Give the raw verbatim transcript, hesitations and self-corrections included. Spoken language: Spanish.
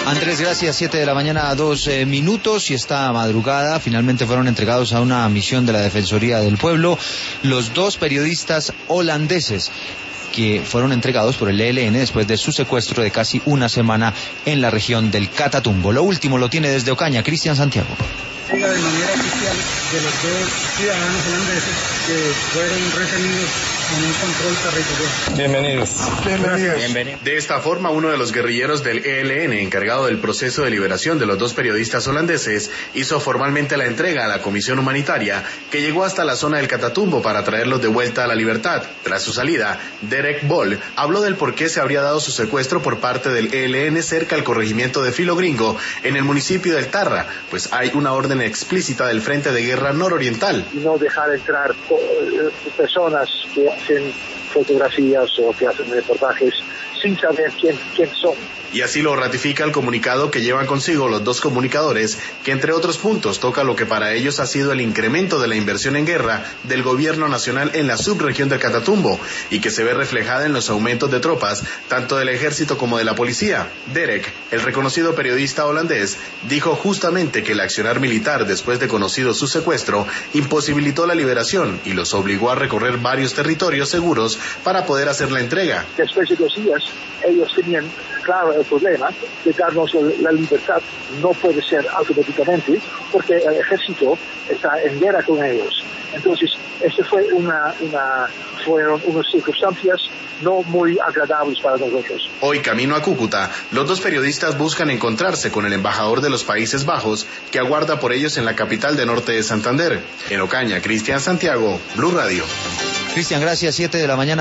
Andrés, gracias. Siete de la mañana a dos eh, minutos y esta madrugada finalmente fueron entregados a una misión de la Defensoría del Pueblo los dos periodistas holandeses que fueron entregados por el E L N después de su secuestro de casi una semana en la región del Catatumbo. Lo último lo tiene desde Ocaña, Cristian Santiago. De manera oficial de los dos ciudadanos holandeses que fueron retenidos en un control territorial. Bienvenidos. Bienvenidos. Bienvenidos. De esta forma, uno de los guerrilleros del E L N, encargado del proceso de liberación de los dos periodistas holandeses, hizo formalmente la entrega a la Comisión Humanitaria, que llegó hasta la zona del Catatumbo para traerlos de vuelta a la libertad. Tras su salida, Derek Bol habló del por qué se habría dado su secuestro por parte del E L N cerca al corregimiento de Filo Gringo, en el municipio del Tarra, pues hay una orden explícita del Frente de Guerra Nororiental. Y no dejar entrar personas que hacen fotografías o que hacen reportajes sin saber quién, quién son. Y así lo ratifica el comunicado que llevan consigo los dos comunicadores, que entre otros puntos toca lo que para ellos ha sido el incremento de la inversión en guerra del gobierno nacional en la subregión del Catatumbo y que se ve reflejada en los aumentos de tropas, tanto del ejército como de la policía. Derek, el reconocido periodista holandés, dijo justamente que el accionar militar después de conocido su secuestro imposibilitó la liberación y los obligó a recorrer varios territorios seguros para poder hacer la entrega. Después de dos días, ellos tenían claro el problema de darnos la libertad. No puede ser automáticamente porque el ejército está en guerra con ellos. Entonces, esto fue una, una, fueron unas circunstancias no muy agradables para nosotros. Hoy, camino a Cúcuta, los dos periodistas buscan encontrarse con el embajador de los Países Bajos, que aguarda por ellos en la capital de Norte de Santander. En Ocaña, Cristian Santiago, Blue Radio. Cristian, gracias. Siete de la mañana.